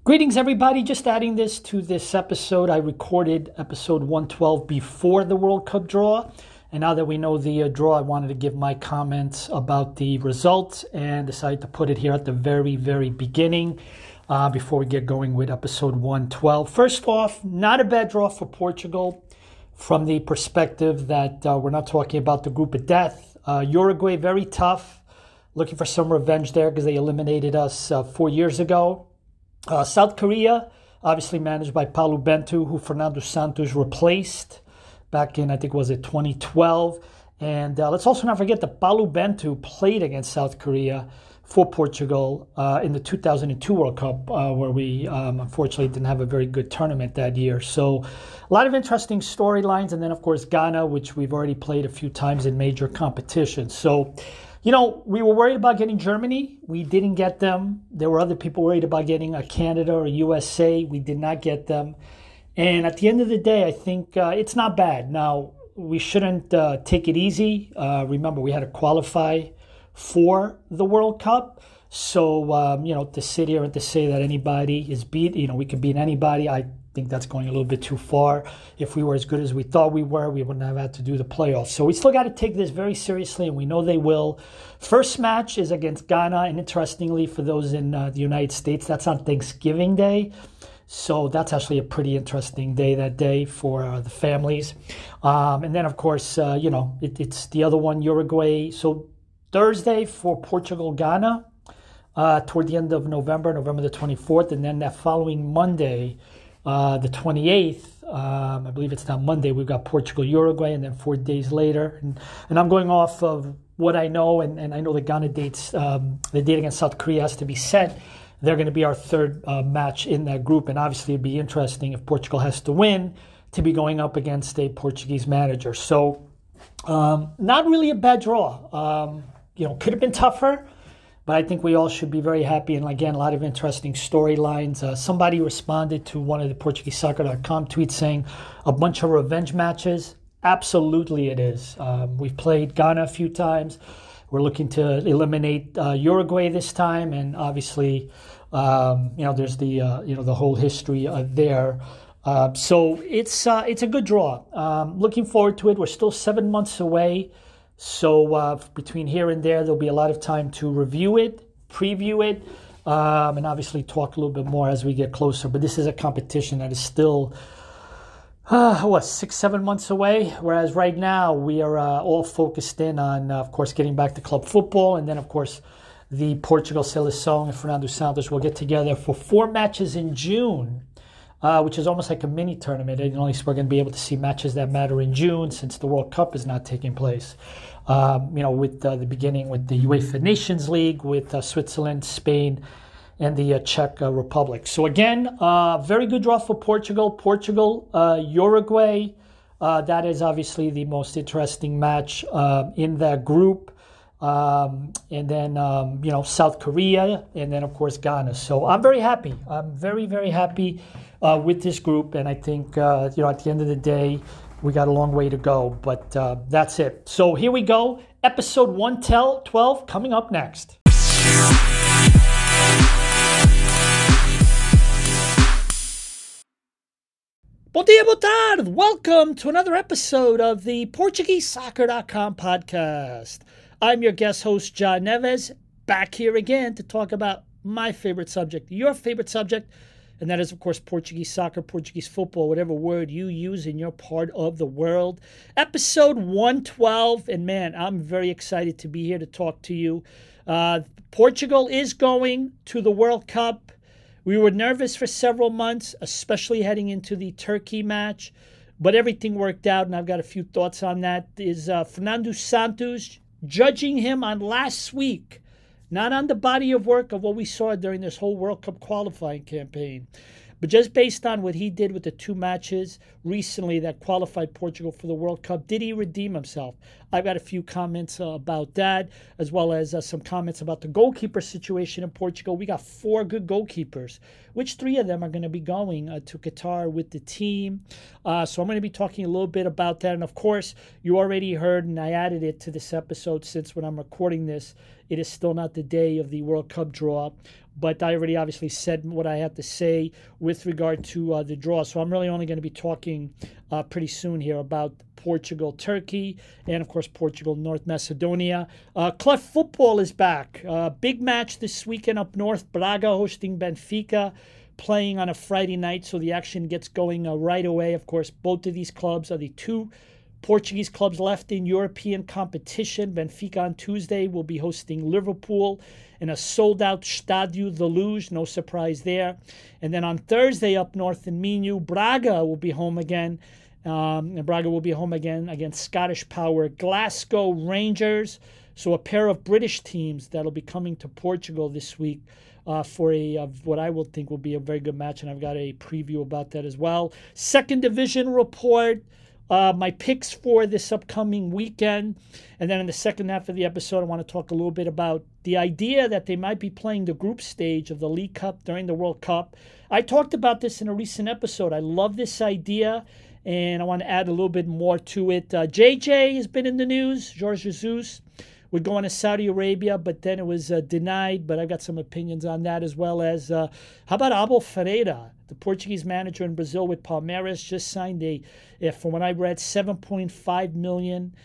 Greetings, everybody. Just adding this to this episode. I recorded episode 112 before the World Cup draw. And now that we know the draw, I wanted to give my comments about the results and decided to put it here at the very, very beginning before we get going with episode 112. First off, not a bad draw for Portugal from the perspective that we're not talking about the group of death. Uruguay, very tough. Looking for some revenge there because they eliminated us 4 years ago. South Korea, obviously managed by Paulo Bento, who Fernando Santos replaced back in, I think, was it 2012. And let's also not forget that Paulo Bento played against South Korea for Portugal in the 2002 World Cup, where we unfortunately didn't have a very good tournament that year. So a lot of interesting storylines. And then, of course, Ghana, which we've already played a few times in major competitions. So, you know, we were worried about getting Germany. We didn't get them. There were other people worried about getting a Canada or a USA. We did not get them. And at the end of the day, I think it's not bad. Now, we shouldn't take it easy. Remember, we had to qualify for the World Cup. So, you know, to sit here and to say that anybody is beat, you know, we could beat anybody, I think that's going a little bit too far. If we were as good as we thought we were, we wouldn't have had to do the playoffs. So we still got to take this very seriously, and we know they will. First match is against Ghana, and interestingly, for those in the United States, that's on Thanksgiving Day. So that's actually a pretty interesting day that day for the families. And then, of course, you know, it's the other one, Uruguay. So Thursday for Portugal, Ghana, toward the end of November the 24th. And then that following Monday, the 28th, I believe it's now Monday, we've got Portugal, Uruguay, and then 4 days later. And I'm going off of what I know, and I know the Ghana dates, the date against South Korea has to be set. They're going to be our third match in that group, and obviously it'd be interesting if Portugal has to win to be going up against a Portuguese manager. So not really a bad draw. You know, could have been tougher, but I think we all should be very happy. And again, a lot of interesting storylines. Somebody responded to one of the PortugueseSoccer.com tweets saying a bunch of revenge matches. Absolutely it is. We've played Ghana a few times. We're looking to eliminate Uruguay this time, and obviously, you know, there's the you know, the whole history there. So it's a good draw. Looking forward to it. We're still 7 months away, so between here and there, there'll be a lot of time to review it, preview it, and obviously talk a little bit more as we get closer. But this is a competition that is still 6-7 months away, whereas right now we are all focused in on, of course, getting back to club football, and then, of course, the Portugal Seleção and Fernando Santos will get together for 4 matches in June, which is almost like a mini tournament. And at least we're going to be able to see matches that matter in June since the World Cup is not taking place. You know, with the beginning with the UEFA Nations League, with Switzerland, Spain, and the Czech Republic. So again, very good draw for Portugal. Portugal, Uruguay, that is obviously the most interesting match in that group. And then, you know, South Korea, and then, of course, Ghana. So I'm very happy. I'm very, very happy with this group. And I think, you know, at the end of the day, we got a long way to go. But that's it. So here we go. Episode 112 coming up next. Bom dia, boa tarde. Welcome to another episode of the PortugueseSoccer.com podcast. I'm your guest host, John Neves, back here again to talk about my favorite subject, your favorite subject, and that is, of course, Portuguese soccer, Portuguese football, whatever word you use in your part of the world. Episode 112, and man, I'm very excited to be here to talk to you. Portugal is going to the World Cup. We were nervous for several months, especially heading into the Turkey match, but everything worked out, and I've got a few thoughts on that. Is Fernando Santos, judging him on last week, not on the body of work of what we saw during this whole World Cup qualifying campaign, but just based on what he did with the 2 matches recently that qualified Portugal for the World Cup. Did he redeem himself? I've got a few comments about that, as well as some comments about the goalkeeper situation in Portugal. We got 4 good goalkeepers, which 3 of them are going to be going to Qatar with the team. So I'm going to be talking a little bit about that. And of course, you already heard, and I added it to this episode since when I'm recording this, it is still not the day of the World Cup draw. but I already obviously said what I had to say with regard to the draw. So I'm really only going to be talking pretty soon here about Portugal, Turkey, and of course Portugal, North Macedonia. Club football is back. Big match this weekend up north. Braga hosting Benfica, playing on a Friday night, so the action gets going right away. Of course, both of these clubs are the two Portuguese clubs left in European competition. Benfica on Tuesday will be hosting Liverpool in a sold-out Estádio da Luz. No surprise there. And then on Thursday up north in Minho, Braga will be home again. And Braga will be home again against Scottish power Glasgow Rangers. So a pair of British teams that'll be coming to Portugal this week for what I will think will be a very good match. And I've got a preview about that as well. Second division report. My picks for this upcoming weekend. And then in the second half of the episode, I want to talk a little bit about the idea that they might be playing the group stage of the League Cup during the World Cup. I talked about this in a recent episode. I love this idea, and I want to add a little bit more to it. JJ has been in the news. Jorge Jesus would go on to Saudi Arabia, but then it was denied. But I've got some opinions on that, as well as how about Abel Ferreira, the Portuguese manager in Brazil with Palmeiras, just signed from what I read, $7.5 million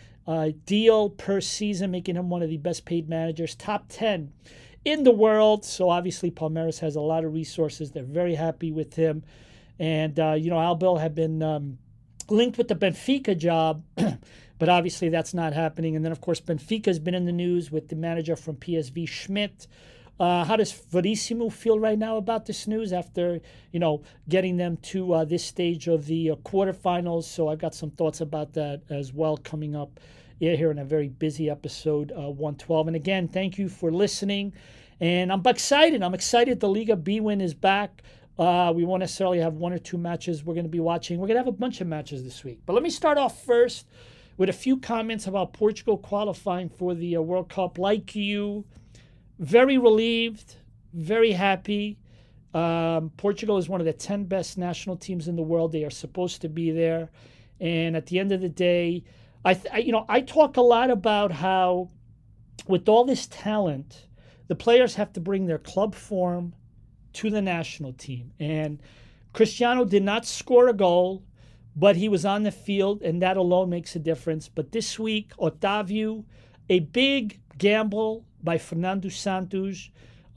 deal per season, making him one of the best paid managers, top 10 in the world. So obviously Palmeiras has a lot of resources. They're very happy with him. And, Abel had been linked with the Benfica job, but obviously that's not happening. And then, of course, Benfica has been in the news with the manager from PSV, Schmidt. How does Verissimo feel right now about this news after, getting them to this stage of the quarterfinals? So I've got some thoughts about that as well coming up here in a very busy episode 112. And again, thank you for listening. And I'm excited. I'm excited the Liga B-Win is back. We won't necessarily have one or two matches we're going to be watching. We're going to have a bunch of matches this week. But let me start off first with a few comments about Portugal qualifying for the World Cup. Like you, very relieved, very happy. Portugal is one of the 10 best national teams in the world. They are supposed to be there. And at the end of the day, I talk a lot about how with all this talent, the players have to bring their club form to the national team. And Cristiano did not score a goal, but he was on the field, and that alone makes a difference. But this week, Otávio, a big gamble by Fernando Santos,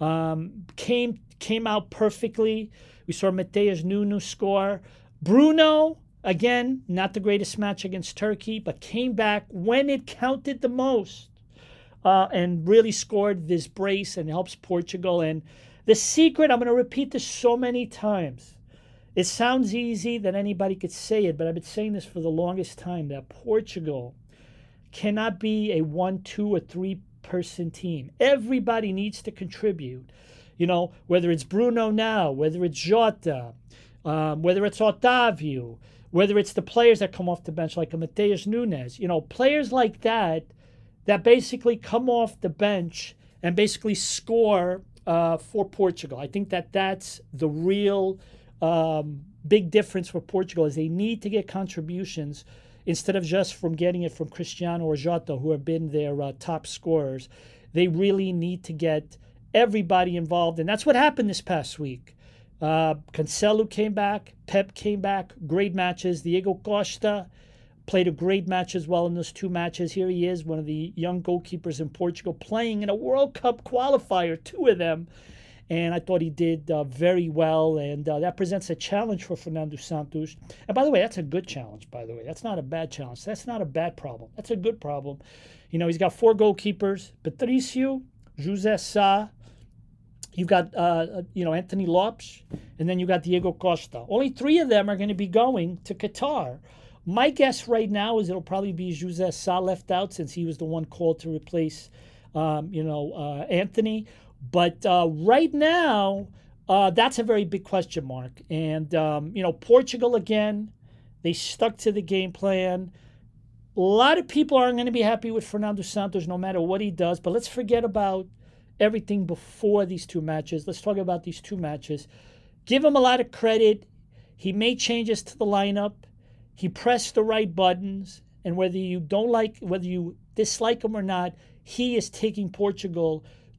came out perfectly. We saw Matheus Nuno score. Bruno, again, not the greatest match against Turkey, but came back when it counted the most and really scored this brace and helps Portugal. And the secret, I'm going to repeat this so many times. It sounds easy that anybody could say it, but I've been saying this for the longest time, that Portugal cannot be a 1, 2, or 3 person team. Everybody needs to contribute. Whether it's Bruno now, whether it's Jota, whether it's Otávio, whether it's the players that come off the bench like a Matheus Nunes, players like that basically come off the bench and basically score for Portugal. I think that's the real big difference for Portugal, is they need to get contributions instead of just from getting it from Cristiano or Jota, who have been their top scorers. They really need to get everybody involved, and that's what happened this past week. Cancelo came back, Pep came back, great matches. Diego Costa played a great match as well in those two matches. Here he is, one of the young goalkeepers in Portugal, playing in a World Cup qualifier, 2 of them. And I thought he did very well, and that presents a challenge for Fernando Santos. And by the way, that's a good challenge, by the way. That's not a bad challenge. That's not a bad problem. That's a good problem. He's got 4 goalkeepers: Patricio, José Sá, you've got Anthony Lopes, and then you got Diego Costa. Only 3 of them are going to be going to Qatar. My guess right now is it'll probably be José Sá left out, since he was the one called to replace Anthony. But right now, that's a very big question mark. And, Portugal, again, they stuck to the game plan. A lot of people aren't going to be happy with Fernando Santos no matter what he does. But let's forget about everything before these 2 matches. Let's talk about these 2 matches. Give him a lot of credit. He made changes to the lineup. He pressed the right buttons. And whether you dislike him or not, he is taking Portugal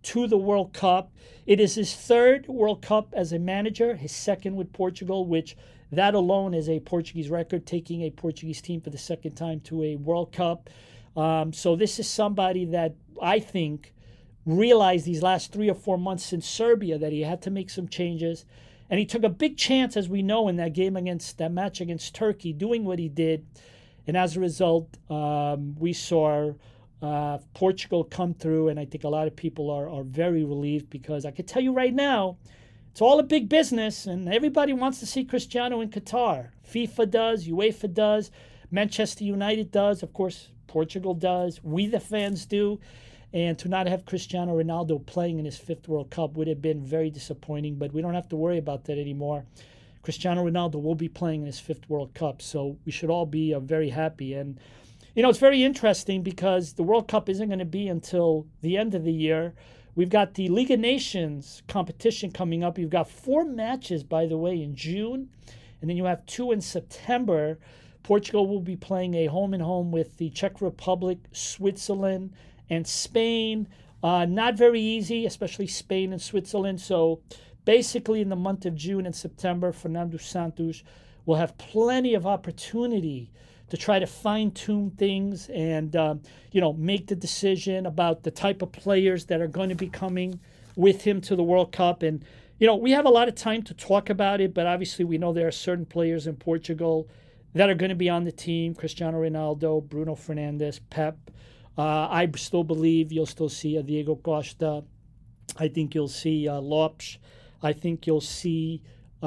to the World Cup. It is his third World Cup as a manager, his second with Portugal, which that alone is a Portuguese record, taking a Portuguese team for the second time to a World Cup. So this is somebody that I think realized these last 3 or 4 months in Serbia that he had to make some changes. And he took a big chance, as we know, in that match against Turkey, doing what he did. And as a result, we saw Portugal come through, and I think a lot of people are very relieved, because I can tell you right now, it's all a big business, and everybody wants to see Cristiano in Qatar. FIFA does, UEFA does, Manchester United does, of course, Portugal does, we the fans do. And to not have Cristiano Ronaldo playing in his 5th World Cup would have been very disappointing, but we don't have to worry about that anymore. Cristiano Ronaldo will be playing in his 5th World Cup, so we should all be very happy. And, it's very interesting because the World Cup isn't going to be until the end of the year. We've got the League of Nations competition coming up. You've got 4 matches, by the way, in June, and then you have 2 in September. Portugal will be playing a home-and-home with the Czech Republic, Switzerland, and Spain. Not very easy, especially Spain and Switzerland. So basically in the month of June and September, Fernando Santos will have plenty of opportunity to try to fine-tune things and, make the decision about the type of players that are going to be coming with him to the World Cup. And, we have a lot of time to talk about it, but obviously we know there are certain players in Portugal that are going to be on the team. Cristiano Ronaldo, Bruno Fernandes, Pep. I still believe you'll still see Diego Costa. I think you'll see Lopes. I think you'll see,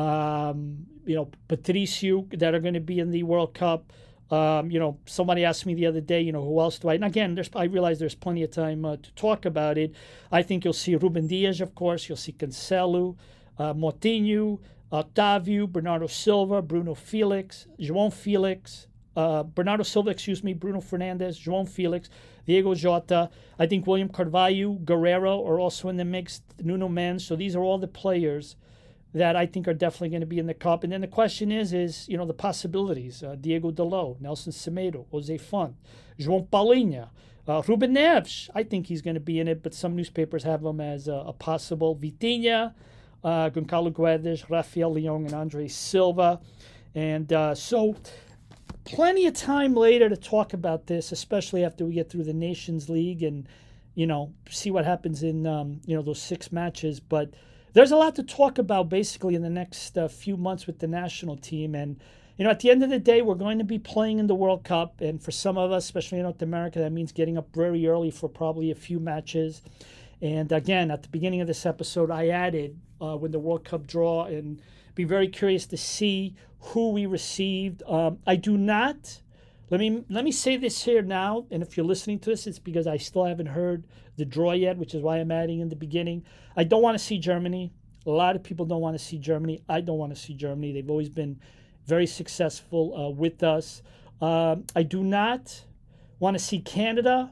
Patricio that are going to be in the World Cup. Somebody asked me the other day, who else do I? And again, I realize there's plenty of time to talk about it. I think you'll see Ruben Dias, of course. You'll see Cancelo, Moutinho, Otavio, Bernardo Silva, Bruno Felix, João Felix. Bernardo Silva, Bruno Fernandes, João Felix, Diego Jota. I think William Carvalho, Guerrero are also in the mix, Nuno Mendes. So these are all the players that I think are definitely going to be in the Cup. And then the question is the possibilities. Diego Dalot, Nelson Semedo, Jose Font, João Paulinho, Ruben Neves. I think he's going to be in it, but some newspapers have him as a possible. Vitinha, Goncalo Guedes, Rafael Leão, and Andre Silva. And so plenty of time later to talk about this, especially after we get through the Nations League and, see what happens in, those 6 matches. But there's a lot to talk about basically in the next few months with the national team. And, at the end of the day, we're going to be playing in the World Cup. And for some of us, especially in North America, that means getting up very early for probably a few matches. And again, at the beginning of this episode, I added when the World Cup draw, and be very curious to see who we received. I do not. Let me say this here now, and if you're listening to this, it's because I still haven't heard the draw yet, which is why I'm adding in the beginning. I don't want to see Germany. A lot of people don't want to see Germany. I don't want to see Germany. They've always been very successful with us. I do not want to see Canada.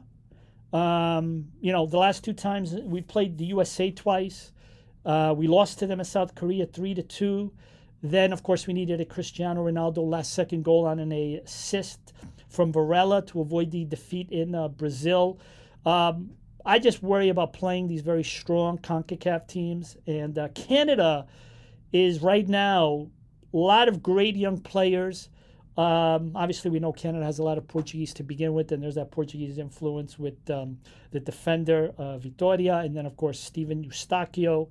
The last 2 times we played the USA twice. We lost to them in South Korea 3-2. Then, of course, we needed a Cristiano Ronaldo last-second goal on an assist from Varela to avoid the defeat in Brazil. I just worry about playing these very strong CONCACAF teams. And Canada is right now a lot of great young players. Obviously, we know Canada has a lot of Portuguese to begin with, and there's that Portuguese influence with the defender, Vitória, and then, of course, Steven Eustáquio.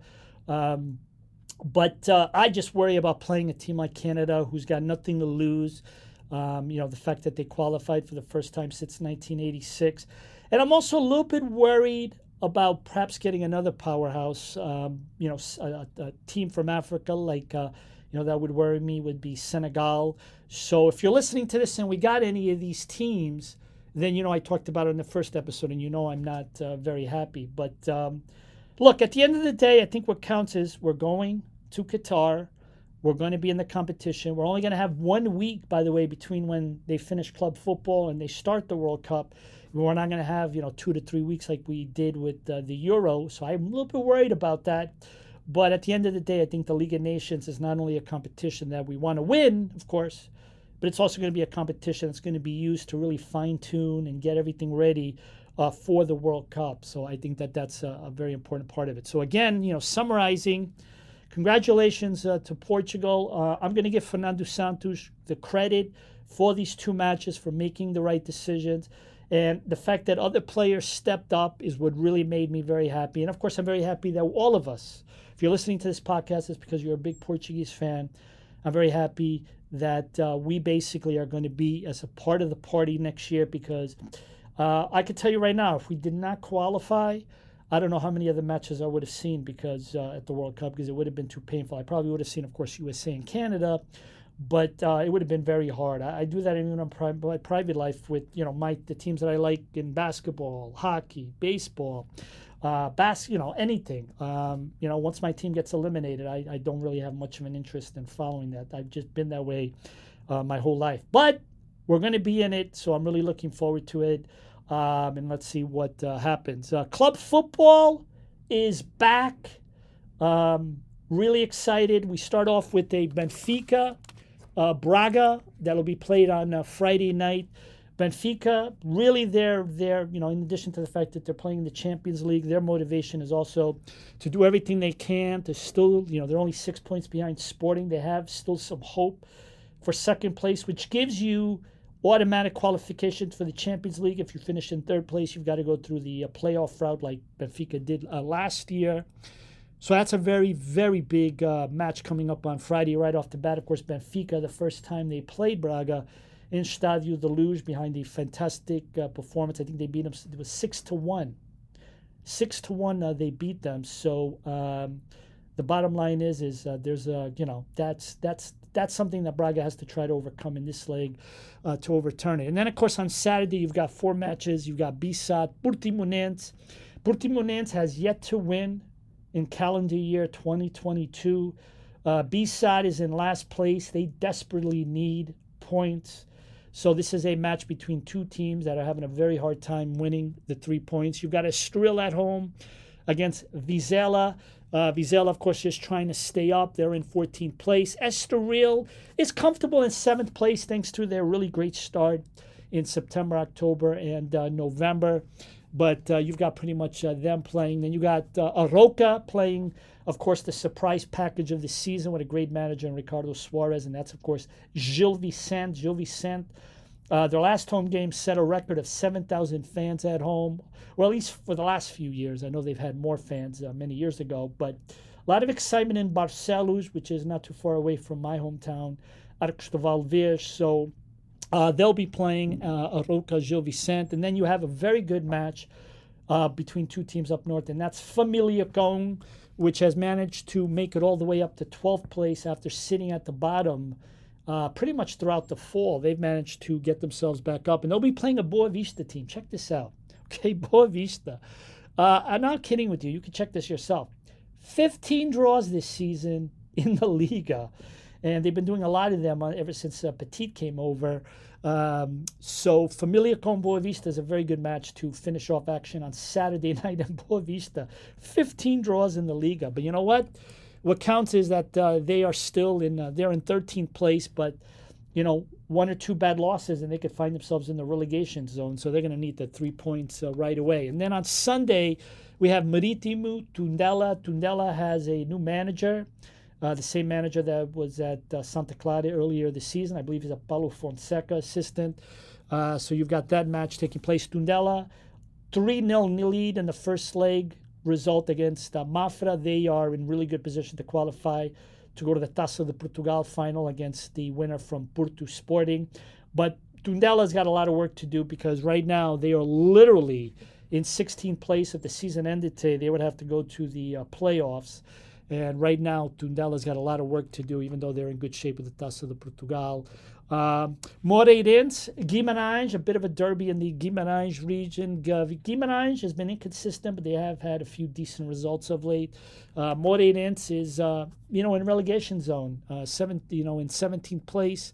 But I just worry about playing a team like Canada who's got nothing to lose. The fact that they qualified for the first time since 1986. And I'm also a little bit worried about perhaps getting another powerhouse, a team from Africa like, that would worry me would be Senegal. So if you're listening to this and we got any of these teams, then, I talked about it in the first episode and I'm not very happy. But look, at the end of the day, I think what counts is we're going to Qatar. We're going to be in the competition. We're only going to have 1 week, by the way, between when they finish club football and they start the World Cup. We're not going to have, 2 to 3 weeks like we did with the Euro. So I'm a little bit worried about that. But at the end of the day, I think the League of Nations is not only a competition that we want to win, of course, but it's also going to be a competition that's going to be used to really fine-tune and get everything ready for the World Cup. So I think that that's a very important part of it. So again, summarizing, congratulations to Portugal. I'm going to give Fernando Santos the credit for these two matches, for making the right decisions. And the fact that other players stepped up is what really made me very happy. And of course, I'm very happy that all of us, if you're listening to this podcast, it's because you're a big Portuguese fan. I'm very happy that we basically are going to be as a part of the party next year, because I can tell you right now, if we did not qualify, I don't know how many other matches I would have seen because at the World Cup, because it would have been too painful. I probably would have seen, of course, USA and Canada, but it would have been very hard. I do that in my private life with the teams that I like in basketball, hockey, baseball, anything. Once my team gets eliminated, I don't really have much of an interest in following that. I've just been that way my whole life. But we're going to be in it, so I'm really looking forward to it. And let's see what happens. Club football is back. Really excited. We start off with a Benfica Braga that'll be played on Friday night. Benfica, really, they're in addition to the fact that they're playing the Champions League, their motivation is also to do everything they can to still, they're only 6 points behind Sporting. They have still some hope for second place, which gives you automatic qualifications for the Champions League. If you finish in third place, you've got to go through the playoff route like Benfica did last year. So that's a very, very big match coming up on Friday right off the bat. Of course, Benfica, the first time they played Braga in Estádio da Luz, behind a fantastic performance. I think they beat them. It was 6-1. 6-1. They beat them. So the bottom line is there's that's something that Braga has to try to overcome in this leg to overturn it. And then of course on Saturday you've got 4 matches. You've got BSAT, Portimonense. Portimonense has yet to win in calendar year 2022. BSAT is in last place. They desperately need points. So this is a match between two teams that are having a very hard time winning the 3 points. You've got Estoril at home against Vizela. Vizela, of course, is trying to stay up. They're in 14th place. Estoril is comfortable in 7th place thanks to their really great start in September, October, and November. But you've got pretty much them playing. Then you got Aroca playing, of course, the surprise package of the season with a great manager in Ricardo Suarez, and that's, of course, Gil Vicente. Gil Vicente, their last home game set a record of 7,000 fans at home, or at least for the last few years. I know they've had more fans many years ago, but a lot of excitement in Barcelos, which is not too far away from my hometown, Arcos de Valdevez. So they'll be playing Aroca, Gil Vicente. And then you have a very good match between two teams up north, and that's Famalicão, which has managed to make it all the way up to 12th place after sitting at the bottom pretty much throughout the fall. They've managed to get themselves back up, and they'll be playing a Boa Vista team. Check this out. Okay, Boa Vista. I'm not kidding with you. You can check this yourself. 15 draws this season in the Liga, and they've been doing a lot of them ever since Petit came over. So Famalicão Boa Vista is a very good match to finish off action on Saturday night in Boa Vista. 15 draws in the Liga. But you know what? What counts is that they are still they're in 13th place, but 1 or 2 bad losses and they could find themselves in the relegation zone. So they're going to need the 3 points right away. And then on Sunday, we have Marítimo, Tondela. Tondela has a new manager. The same manager that was at Santa Clara earlier this season. I believe he's a Paulo Fonseca assistant. So you've got that match taking place. Tondela, 3-0 lead in the first leg result against Mafra. They are in really good position to qualify to go to the Taça de Portugal final against the winner from Porto Sporting. But Tondela's got a lot of work to do because right now they are literally in 16th place. If the season ended today, they would have to go to the playoffs. And right now, Tondela's got a lot of work to do, even though they're in good shape with the Taça de Portugal. Moreirense, Guimarães, a bit of a derby in the Guimarães region. Guimarães has been inconsistent, but they have had a few decent results of late. Moreirense is, in relegation zone, in 17th place.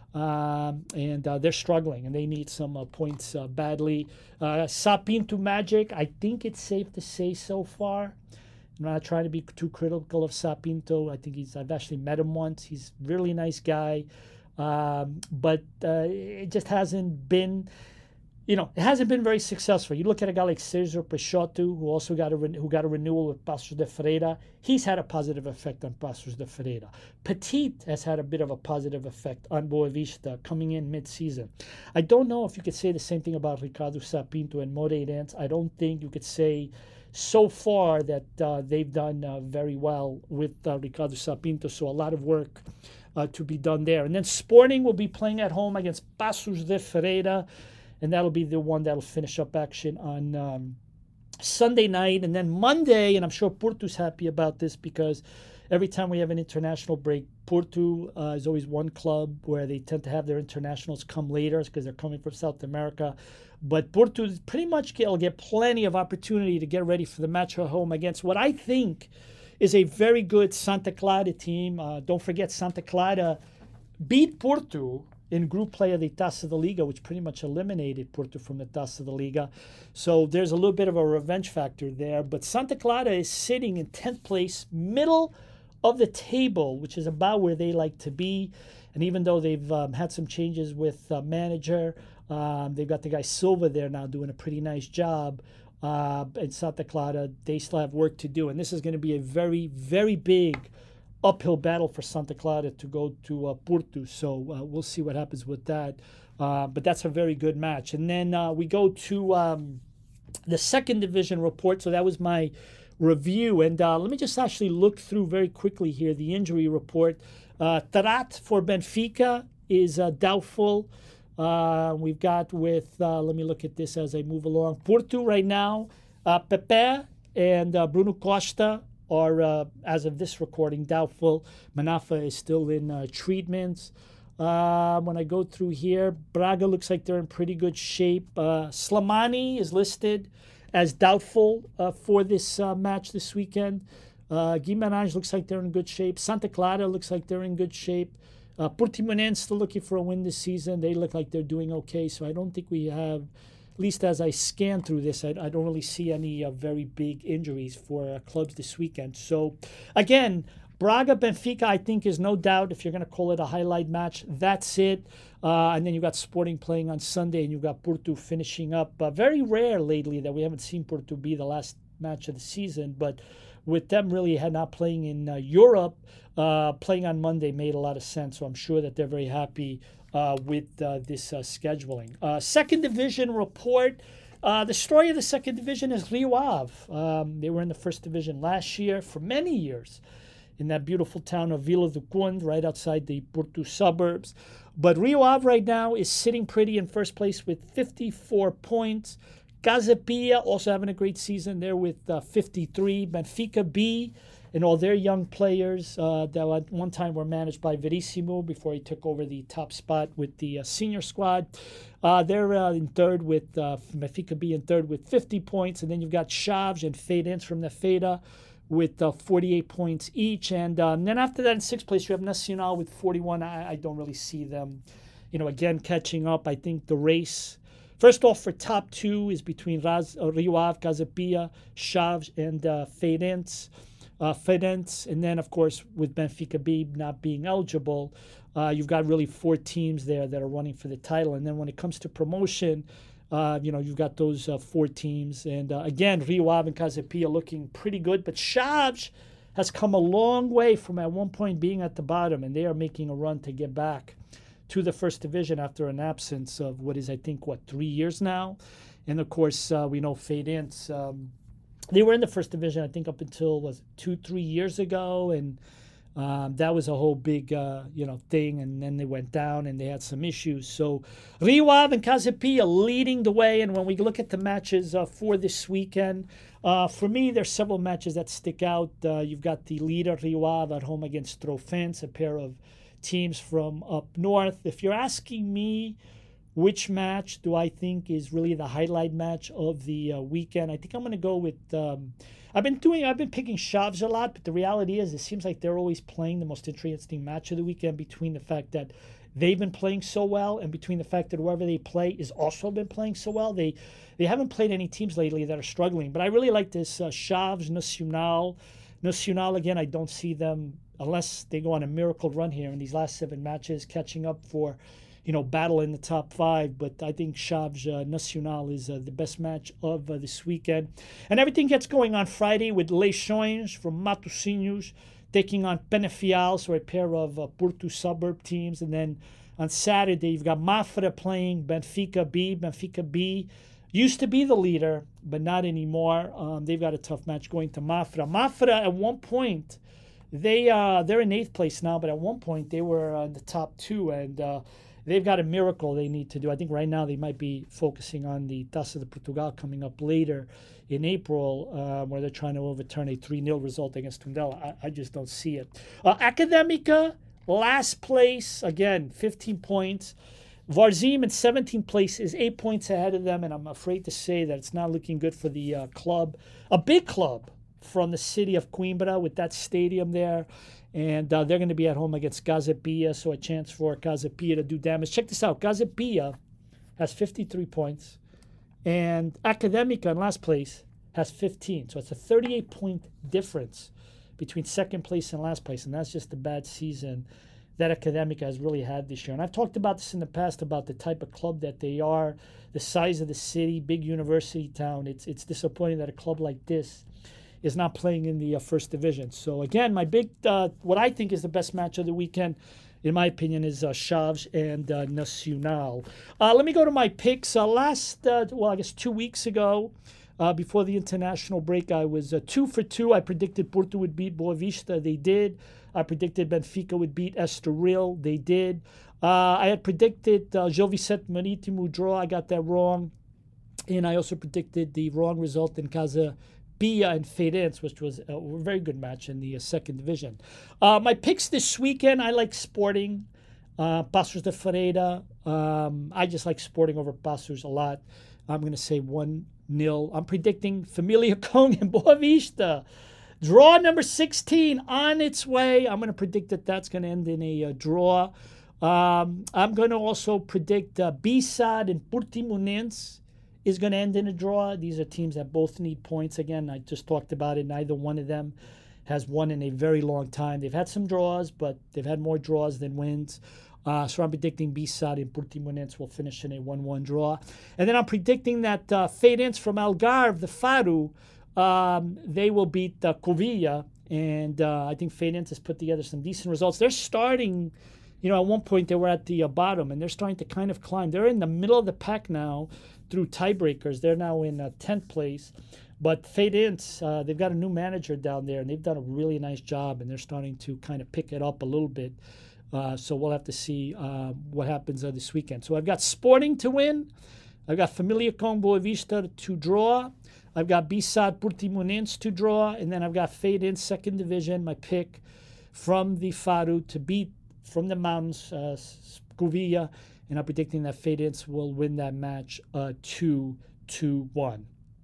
And they're struggling, and they need some points badly. Sapinto Magic, I think it's safe to say so far. I'm not trying to be too critical of Sapinto. I think I've actually met him once. He's a really nice guy. But it just hasn't been it hasn't been very successful. You look at a guy like Sergio Peixoto, who also got a renewal with Paços de Ferreira. He's had a positive effect on Paços de Ferreira. Petit has had a bit of a positive effect on Boavista coming in mid-season. I don't know if you could say the same thing about Ricardo Sapinto and Moreirense. I don't think you could say so far that they've done very well with Ricardo Sapinto. So a lot of work to be done there. And then Sporting will be playing at home against Paços de Ferreira. And that'll be the one that'll finish up action on Sunday night. And then Monday, and I'm sure Porto's happy about this because every time we have an international break, Porto is always one club where they tend to have their internationals come later because they're coming from South America. But Porto pretty much will get plenty of opportunity to get ready for the match at home against what I think is a very good Santa Clara team. Don't forget, Santa Clara beat Porto in group play of the Taça da Liga, which pretty much eliminated Porto from the Taça da Liga. So there's a little bit of a revenge factor there. But Santa Clara is sitting in 10th place, middle of the table, which is about where they like to be. And even though they've had some changes with manager, they've got the guy Silva there now doing a pretty nice job. In Santa Clara, they still have work to do. And this is going to be a very, very big uphill battle for Santa Clara to go to Porto. So we'll see what happens with that. But that's a very good match. And then we go to the second division report. So that was my review. And let me just actually look through very quickly here the injury report. Tarat for Benfica is doubtful. We've got with, let me look at this as I move along. Porto right now, Pepe and Bruno Costa are, as of this recording, doubtful. Manafa is still in treatments. When I go through here, Braga looks like they're in pretty good shape. Slimani is listed as doubtful for this match this weekend. Guimarães looks like they're in good shape. Santa Clara looks like they're in good shape. Portimonense still looking for a win this season. They look like they're doing okay, so I don't think we have, at least as I scan through this, I don't really see any very big injuries for clubs this weekend. So, again, Braga Benfica, I think, is no doubt, if you're going to call it a highlight match, that's it. And then you've got Sporting playing on Sunday, and you've got Porto finishing up. Very rare lately that we haven't seen Porto be the last match of the season, but with them really not playing in Europe, playing on Monday made a lot of sense. So I'm sure that they're very happy with this scheduling. Second division report. The story of the second division is Rio Ave. They were in the first division last year for many years in that beautiful town of Vila do Conde, right outside the Porto suburbs. But Rio Ave right now is sitting pretty in first place with 54 points. Casa Pia also having a great season there with 53. Benfica B and all their young players that at one time were managed by Verissimo before he took over the top spot with the senior squad. They're in third with Benfica B in third with 50 points. And then you've got Chaves and Feirense from the Feira with 48 points each. And then after that in sixth place, you have Nacional with 41. I don't really see them, again, catching up. I think the race, first off, for top two is between Rio Ave, Casa Pia, Chaves, and Feirense. And then, of course, with Benfica B not being eligible, you've got really four teams there that are running for the title. And then when it comes to promotion, you've got those four teams. And again, Rio Ave and Casa Pia looking pretty good. But Chaves has come a long way from at one point being at the bottom, and they are making a run to get back to the first division after an absence of 3 years now. And of course, we know Feirense, they were in the first division, I think, up until 2-3 years ago, and that was a whole big thing. And then they went down and they had some issues. So Rio Ave and Casa Pia leading the way. And when we look at the matches for this weekend, for me, there's several matches that stick out. You've got the leader Rio Ave at home against Trofense, a pair of teams from up north. If you're asking me which match do I think is really the highlight match of the weekend, I think I'm going to go with. I've been picking Chaves a lot, but the reality is, it seems like they're always playing the most interesting match of the weekend. Between the fact that they've been playing so well, and between the fact that whoever they play is also been playing so well, they haven't played any teams lately that are struggling. But I really like this Chaves Nacional. Nacional, again, I don't see them, unless they go on a miracle run here in these last 7 matches, catching up for battle in the top 5. But I think Chaves Nacional is the best match of this weekend. And everything gets going on Friday with Leixões from Matosinhos taking on Penafiel, so a pair of Porto suburb teams. And then on Saturday, you've got Mafra playing Benfica B. Benfica B used to be the leader, but not anymore. They've got a tough match going to Mafra. Mafra, at one point, they're in 8th place now, but at one point they were in the top 2, and they've got a miracle they need to do. I think right now they might be focusing on the Taça de Portugal coming up later in April, where they're trying to overturn a 3-0 result against Tondela. I just don't see it. Academica, last place, again, 15 points. Varzim in 17th place is 8 points ahead of them, and I'm afraid to say that it's not looking good for the club. A big club from the city of Coimbra with that stadium there. And they're going to be at home against Casa Pia, so a chance for Casa Pia to do damage. Check this out. Casa Pia has 53 points, and Academica in last place has 15. So it's a 38-point difference between second place and last place, and that's just a bad season that Academica has really had this year. And I've talked about this in the past, about the type of club that they are, the size of the city, big university town. It's disappointing that a club like this is not playing in the first division. So again, my big, what I think is the best match of the weekend, in my opinion, is Chaves and Nacional. Let me go to my picks. I guess 2 weeks ago, before the international break, I was 2 for 2. I predicted Porto would beat Boavista. They did. I predicted Benfica would beat Estoril. They did. I had predicted Gil Vicente Marítimo draw. I got that wrong. And I also predicted the wrong result in Casa Pia and Feirense, which was a very good match in the second division. My picks this weekend, I like Sporting, Paços de Ferreira. I just like Sporting over Paços a lot. I'm going to say 1-0. I'm predicting Familia Kong and Boavista. Draw number 16 on its way. I'm going to predict that that's going to end in a draw. I'm going to also predict BSAD and Portimonense is going to end in a draw. These are teams that both need points. Again, I just talked about it. Neither one of them has won in a very long time. They've had some draws, but they've had more draws than wins. So I'm predicting BSAD and Portimonense will finish in a 1-1 draw. And then I'm predicting that Feirense from Algarve, the Faro, they will beat Covilla. And I think Feirense has put together some decent results. They're starting, at one point they were at the bottom, and they're starting to kind of climb. They're in the middle of the pack now through tiebreakers. They're now in 10th place. But Feirense, they've got a new manager down there, and they've done a really nice job, and they're starting to kind of pick it up a little bit. So we'll have to see what happens this weekend. So I've got Sporting to win. I've got Familia Kong Boavista to draw. I've got BSAD Portimonense to draw. And then I've got Feirense, second division, my pick from the Faro to beat from the mountains, Covilla. And I'm predicting that Feirense will win that match 2-1.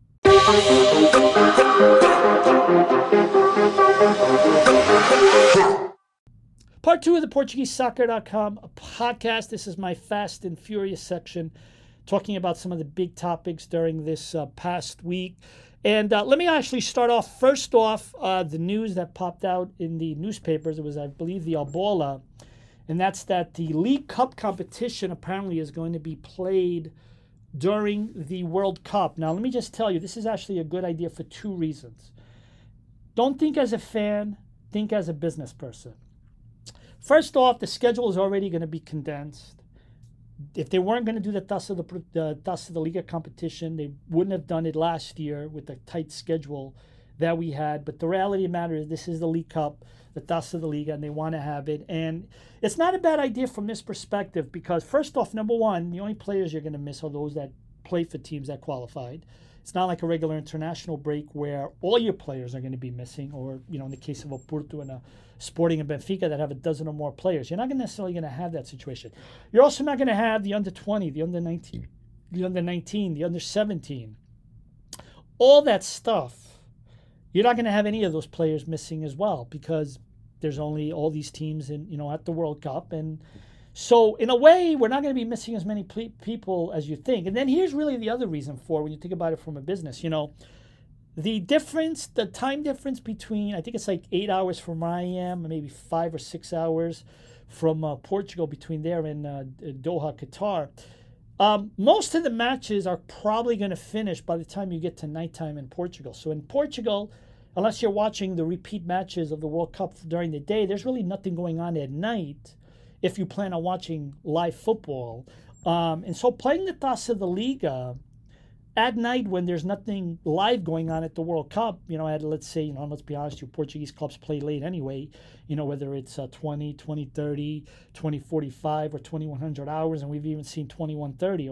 Part 2 of the PortugueseSoccer.com podcast. This is my Fast and Furious section, talking about some of the big topics during this past week. And let me actually start off, first off, the news that popped out in the newspapers. It was, I believe, the Albola. And that's that the League Cup competition apparently is going to be played during the World Cup. Now, let me just tell you, this is actually a good idea for 2 reasons. Don't think as a fan, think as a business person. First off, the schedule is already going to be condensed. If they weren't going to do the Taça de Liga competition, they wouldn't have done it last year with the tight schedule that we had. But the reality of the matter is this is the League Cup, the Taça de Liga, and they want to have it. And it's not a bad idea from this perspective because, first off, number one, the only players you're going to miss are those that play for teams that qualified. It's not like a regular international break where all your players are going to be missing, or, in the case of a Porto and a Sporting and Benfica that have a dozen or more players. You're not necessarily going to have that situation. You're also not going to have the under-20, the under-19, the under-19, the under-17. All that stuff, you're not going to have any of those players missing as well because there's only all these teams at the World Cup. And so in a way, we're not going to be missing as many people as you think. And then here's really the other reason for when you think about it from a business. The time difference between, I think it's like 8 hours from where I am, maybe 5 or 6 hours from Portugal between there and Doha, Qatar. Most of the matches are probably going to finish by the time you get to nighttime in Portugal. So in Portugal, unless you're watching the repeat matches of the World Cup during the day, there's really nothing going on at night if you plan on watching live football. And so playing the Taça da Liga at night when there's nothing live going on at the World Cup, let's say, let's be honest, your Portuguese clubs play late anyway, whether it's 20, 2030, 2045 or 2100 hours, and we've even seen 2130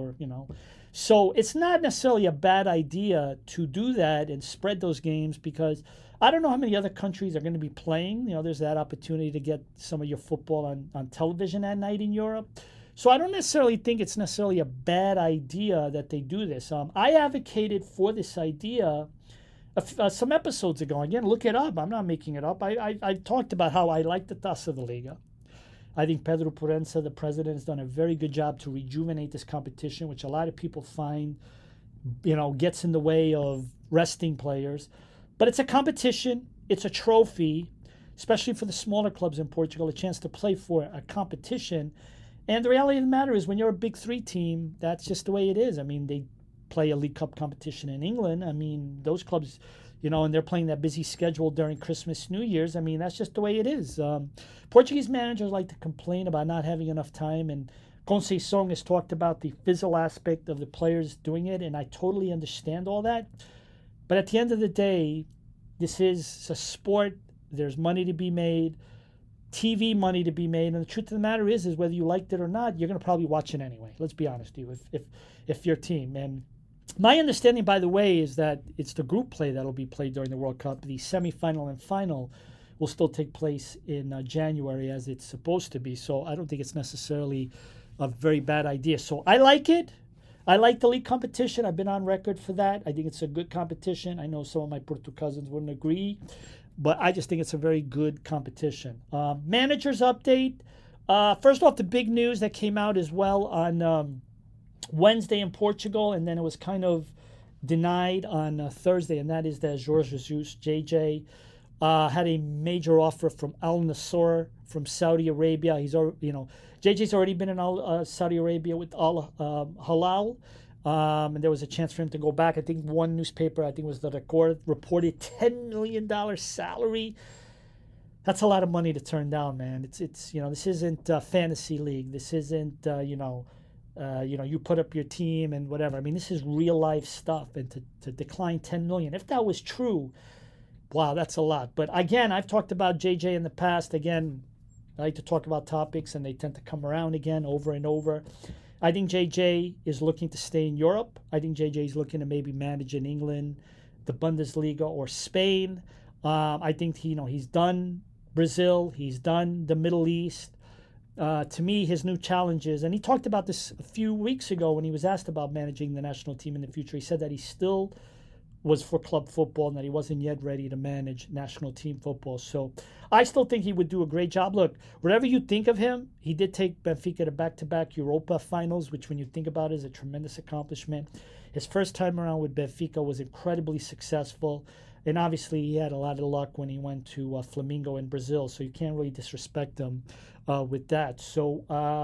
So it's not necessarily a bad idea to do that and spread those games, because I don't know how many other countries are going to be playing. There's that opportunity to get some of your football on television at night in Europe. So I don't necessarily think it's necessarily a bad idea that they do this. I advocated for this idea some episodes ago. Again, look it up. I'm not making it up. I talked about how I like the Taça da Liga. I think Pedro Proença, the president, has done a very good job to rejuvenate this competition, which a lot of people find, gets in the way of resting players. But it's a competition. It's a trophy, especially for the smaller clubs in Portugal, a chance to play for a competition. And the reality of the matter is, when you're a Big Three team, that's just the way it is. I mean, they play a League Cup competition in England. I mean, those clubs, and they're playing that busy schedule during Christmas, New Year's. I mean, that's just the way it is. Portuguese managers like to complain about not having enough time, and Conceição has talked about the physical aspect of the players doing it, and I totally understand all that. But at the end of the day, this is a sport. There's money to be made. TV money to be made, and the truth of the matter is whether you liked it or not, you're going to probably watch it anyway. Let's be honest with you, if your team. And my understanding, by the way, is that it's the group play that'll be played during the World Cup. The semifinal and final will still take place in January, as it's supposed to be. So I don't think it's necessarily a very bad idea. So I like it. I like the league competition. I've been on record for that. I think it's a good competition. I know some of my Porto cousins wouldn't agree, but I just think it's a very good competition. Managers update. First off, the big news that came out as well on Wednesday in Portugal, and then it was kind of denied on Thursday, and that is that Jorge Jesus, JJ, had a major offer from Al Nassr from Saudi Arabia. JJ's already been in Saudi Arabia with Al Hilal. And there was a chance for him to go back. I think one newspaper, I think it was the Record, reported $10 million salary. That's a lot of money to turn down, man. It's this isn't fantasy league. This isn't you put up your team and whatever. I mean, this is real life stuff. And to decline $10 million, if that was true, wow, that's a lot. But again, I've talked about JJ in the past. Again, I like to talk about topics, and they tend to come around again over and over. I think JJ is looking to stay in Europe. I think JJ is looking to maybe manage in England, the Bundesliga, or Spain. I think he's done Brazil. He's done the Middle East. To me, his new challenges, and he talked about this a few weeks ago when he was asked about managing the national team in the future. He said that he still was for club football and that he wasn't yet ready to manage national team football. So I still think he would do a great job. Look, whatever you think of him, he did take Benfica to back-to-back Europa finals, which when you think about it is a tremendous accomplishment. His first time around with Benfica was incredibly successful. And obviously he had a lot of luck when he went to Flamengo in Brazil. So you can't really disrespect him with that. So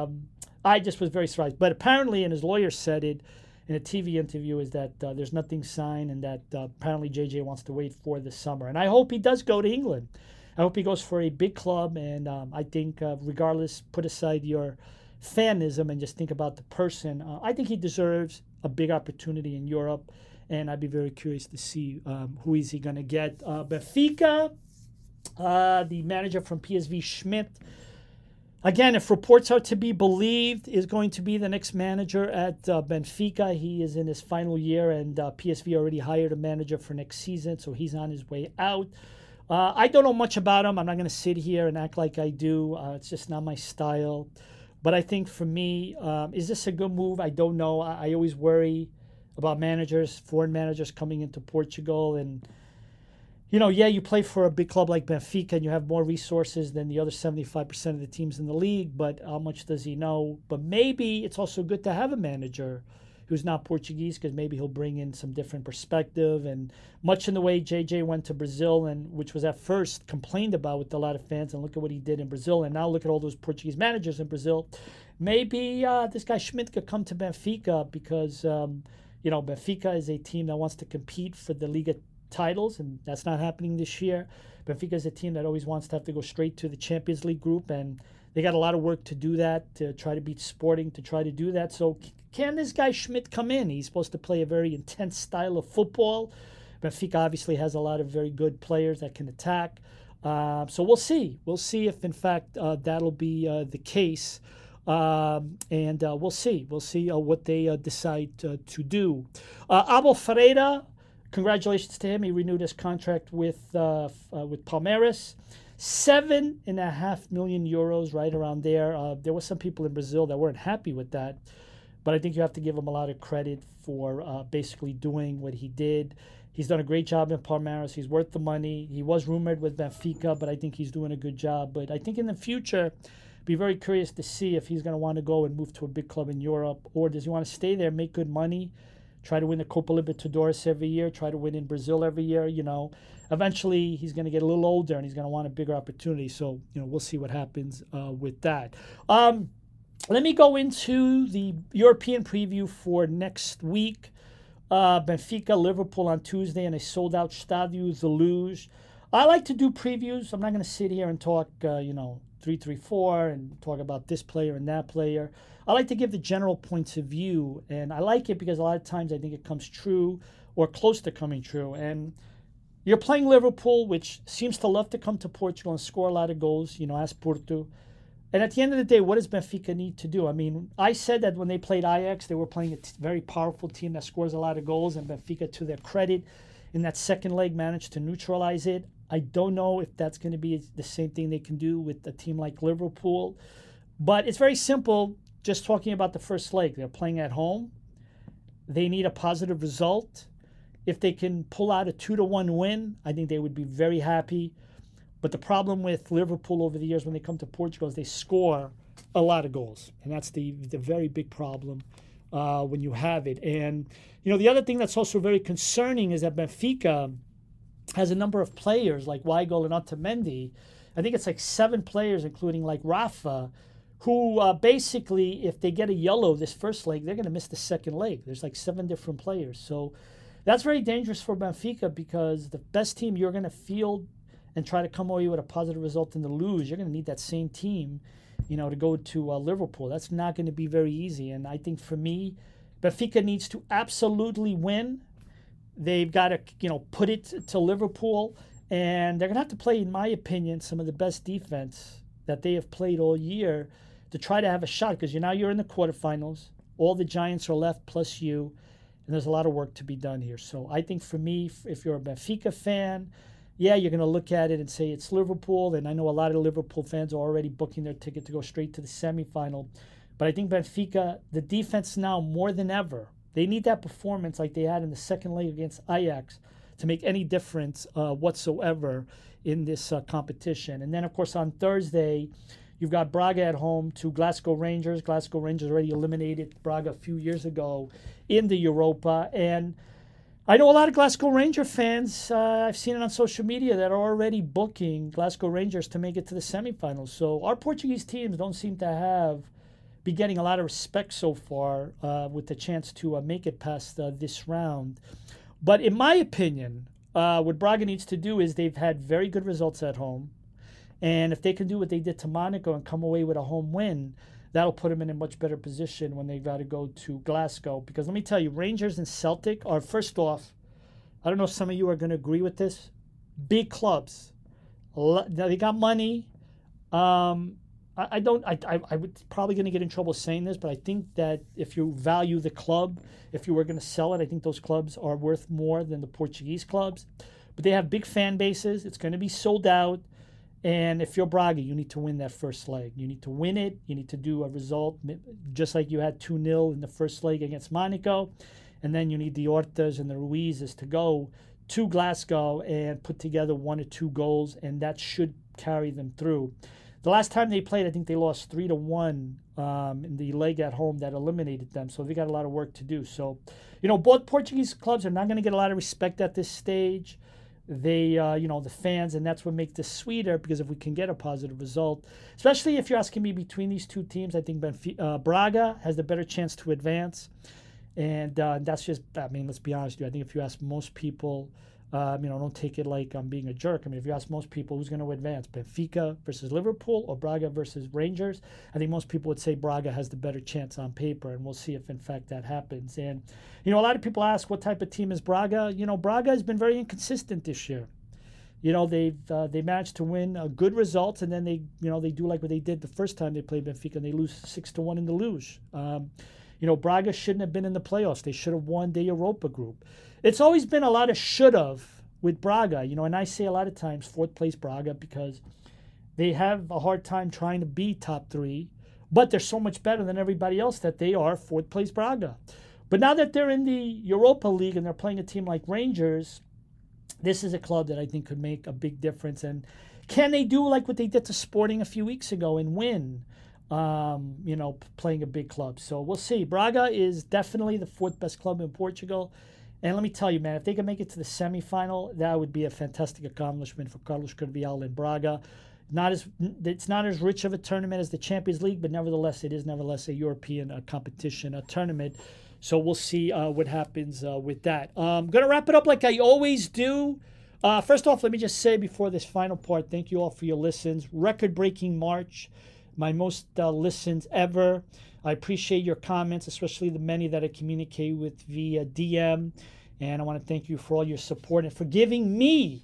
I just was very surprised. But apparently, and his lawyer said it in a TV interview, is that there's nothing signed, and that apparently JJ wants to wait for the summer. And I hope he does go to England. I hope he goes for a big club. And I think regardless, put aside your fanism and just think about the person. I think he deserves a big opportunity in Europe. And I'd be very curious to see who is he going to get. Benfica, the manager from PSV, Schmidt, again, if reports are to be believed, is going to be the next manager at Benfica. He is in his final year, and PSV already hired a manager for next season, so he's on his way out. I don't know much about him. I'm not going to sit here and act like I do. It's just not my style. But I think for me, is this a good move? I don't know. I always worry about managers, foreign managers coming into Portugal, and you play for a big club like Benfica and you have more resources than the other 75% of the teams in the league, but how much does he know? But maybe it's also good to have a manager who's not Portuguese, because maybe he'll bring in some different perspective. And much in the way JJ went to Brazil, and which was at first complained about with a lot of fans, and look at what he did in Brazil, and now look at all those Portuguese managers in Brazil. Maybe this guy Schmidt could come to Benfica because, Benfica is a team that wants to compete for the Liga titles, and that's not happening this year. Benfica is a team that always wants to have to go straight to the Champions League group, and they got a lot of work to do that, to try to beat Sporting, to try to do that. So can this guy Schmidt come in? He's supposed to play a very intense style of football. Benfica obviously has a lot of very good players that can attack. So we'll see. We'll see if, in fact, that'll be the case. And we'll see. We'll see what they decide to do. Abel Ferreira, congratulations to him. He renewed his contract with Palmeiras. 7.5 million euros, right around there. There were some people in Brazil that weren't happy with that, but I think you have to give him a lot of credit for basically doing what he did. He's done a great job in Palmeiras. He's worth the money. He was rumored with Benfica, but I think he's doing a good job. But I think in the future, be very curious to see if he's going to want to go and move to a big club in Europe, or does he want to stay there, make good money, try to win the Copa Libertadores every year, try to win in Brazil every year. Eventually he's going to get a little older and he's going to want a bigger opportunity. So, we'll see what happens with that. Let me go into the European preview for next week. Benfica, Liverpool on Tuesday in a sold-out Stadio de Luz. I like to do previews. I'm not going to sit here and talk, 3-3-4 and talk about this player and that player. I like to give the general points of view, and I like it because a lot of times I think it comes true or close to coming true. And you're playing Liverpool, which seems to love to come to Portugal and score a lot of goals, as Porto. And at the end of the day, what does Benfica need to do? I mean, I said that when they played Ajax, they were playing a very powerful team that scores a lot of goals, and Benfica, to their credit, in that second leg managed to neutralize it. I don't know if that's going to be the same thing they can do with a team like Liverpool. But it's very simple, just talking about the first leg. They're playing at home. They need a positive result. If they can pull out a 2-1 win, I think they would be very happy. But the problem with Liverpool over the years when they come to Portugal is they score a lot of goals. And that's the very big problem when you have it. And, the other thing that's also very concerning is that Benfica has a number of players like Weigl and Otamendi. I think it's like 7 players, including like Rafa, who basically, if they get a yellow this first leg, they're going to miss the second leg. There's like 7 different players. So that's very dangerous for Benfica, because the best team you're going to field and try to come away with a positive result in the Luz, you're going to need that same team, to go to Liverpool. That's not going to be very easy. And I think for me, Benfica needs to absolutely win. They've got to, put it to Liverpool. And they're going to have to play, in my opinion, some of the best defense that they have played all year to try to have a shot. Because now you're in the quarterfinals. All the Giants are left plus you. And there's a lot of work to be done here. So I think for me, if you're a Benfica fan, yeah, you're going to look at it and say it's Liverpool. And I know a lot of Liverpool fans are already booking their ticket to go straight to the semifinal. But I think Benfica, the defense now more than ever, they need that performance like they had in the second leg against Ajax to make any difference whatsoever in this competition. And then, of course, on Thursday, you've got Braga at home to Glasgow Rangers. Glasgow Rangers already eliminated Braga a few years ago in the Europa. And I know a lot of Glasgow Ranger fans, I've seen it on social media, that are already booking Glasgow Rangers to make it to the semifinals. So our Portuguese teams don't seem to be getting a lot of respect so far with the chance to make it past this round. But in my opinion, what Braga needs to do is they've had very good results at home. And if they can do what they did to Monaco and come away with a home win, that'll put them in a much better position when they got to go to Glasgow. Because let me tell you, Rangers and Celtic are, first off, I don't know if some of you are going to agree with this, big clubs. They got money. I would probably going to get in trouble saying this, but I think that if you value the club, if you were going to sell it, I think those clubs are worth more than the Portuguese clubs. But they have big fan bases. It's going to be sold out. And if you're Braga, you need to win that first leg. You need to win it. You need to do a result just like you had 2-0 in the first leg against Monaco. And then you need the Hortas and the Ruizes to go to Glasgow and put together 1 or 2 goals, and that should carry them through. The last time they played, I think they lost 3-1 in the leg at home that eliminated them. So they got a lot of work to do. So, both Portuguese clubs are not going to get a lot of respect at this stage. They, the fans, and that's what makes this sweeter, because if we can get a positive result, especially if you're asking me between these two teams, I think Braga has the better chance to advance. And that's just, let's be honest with you. I think if you ask most people, don't take it like I'm being a jerk. If you ask most people who's going to advance, Benfica versus Liverpool or Braga versus Rangers, I think most people would say Braga has the better chance on paper, and we'll see if in fact that happens. And, a lot of people ask what type of team is Braga. Braga has been very inconsistent this year. They managed to win good results, and then they do like what they did the first time they played Benfica, and they lose 6-1 in the Luz. Braga shouldn't have been in the playoffs. They should have won the Europa group. It's always been a lot of should have with Braga, and I say a lot of times fourth place Braga because they have a hard time trying to be top three, but they're so much better than everybody else that they are fourth place Braga. But now that they're in the Europa League and they're playing a team like Rangers, this is a club that I think could make a big difference. And can they do like what they did to Sporting a few weeks ago and win? Playing a big club. So we'll see. Braga is definitely the fourth best club in Portugal. And let me tell you, man, if they can make it to the semifinal, that would be a fantastic accomplishment for Carlos Carvalhal in Braga. It's not as rich of a tournament as the Champions League, but nevertheless, it is a European competition, a tournament. So we'll see what happens with that. I'm going to wrap it up like I always do. First off, let me just say before this final part, thank you all for your listens. Record-breaking March. My most listens ever. I appreciate your comments, especially the many that I communicate with via DM. And I want to thank you for all your support and for giving me,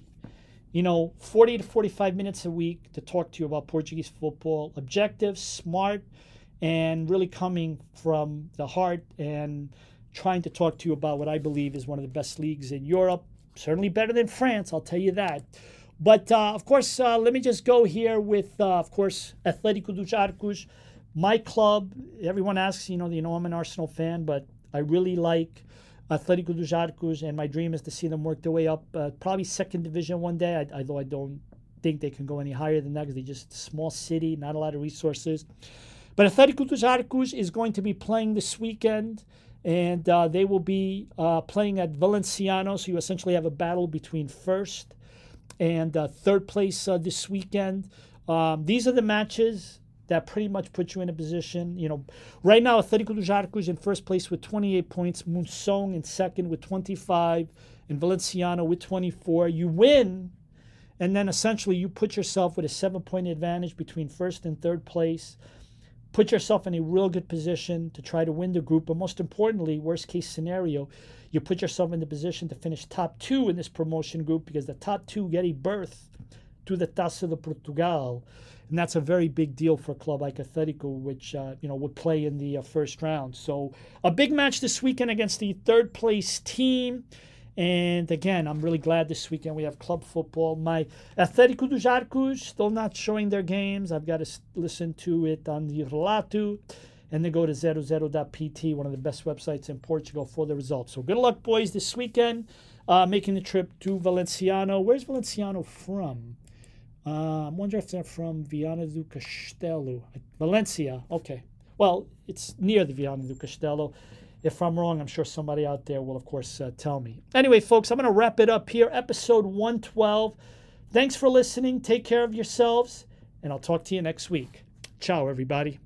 40 to 45 minutes a week to talk to you about Portuguese football. Objective, smart, and really coming from the heart and trying to talk to you about what I believe is one of the best leagues in Europe. Certainly better than France, I'll tell you that. But, of course, let me just go here with, of course, Atlético dos Arcos, my club. Everyone asks, I'm an Arsenal fan, but I really like Atlético dos Arcos, and my dream is to see them work their way up, probably second division one day, although I don't think they can go any higher than that because they're just a small city, not a lot of resources. But Atlético dos Arcos is going to be playing this weekend, and they will be playing at Valenciano, so you essentially have a battle between first and third place this weekend. These are the matches that pretty much put you in a position. Right now, Atlético dos Arcos in first place with 28 points, Monção in second with 25, and Valenciano with 24. You win, and then essentially you put yourself with a 7-point advantage between first and third place. Put yourself in a real good position to try to win the group, but most importantly, worst case scenario, you put yourself in the position to finish top 2 in this promotion group, because the top 2 get a berth to the Taça de Portugal, and that's a very big deal for a club like Atlético, which would play in the first round. So a big match this weekend against the third place team. And again, I'm really glad this weekend we have club football. My Atlético dos Arcos still not showing their games. I've got to listen to it on the Relato, and then go to 00.pt, one of the best websites in Portugal, for the results. So good luck, boys, this weekend, making the trip to Valenciano. Where's Valenciano from? I wonder if they're from Viana do Castelo. Valencia, okay. Well, it's near the Viana do Castelo. If I'm wrong, I'm sure somebody out there will, of course, tell me. Anyway, folks, I'm going to wrap it up here. Episode 112. Thanks for listening. Take care of yourselves, and I'll talk to you next week. Ciao, everybody.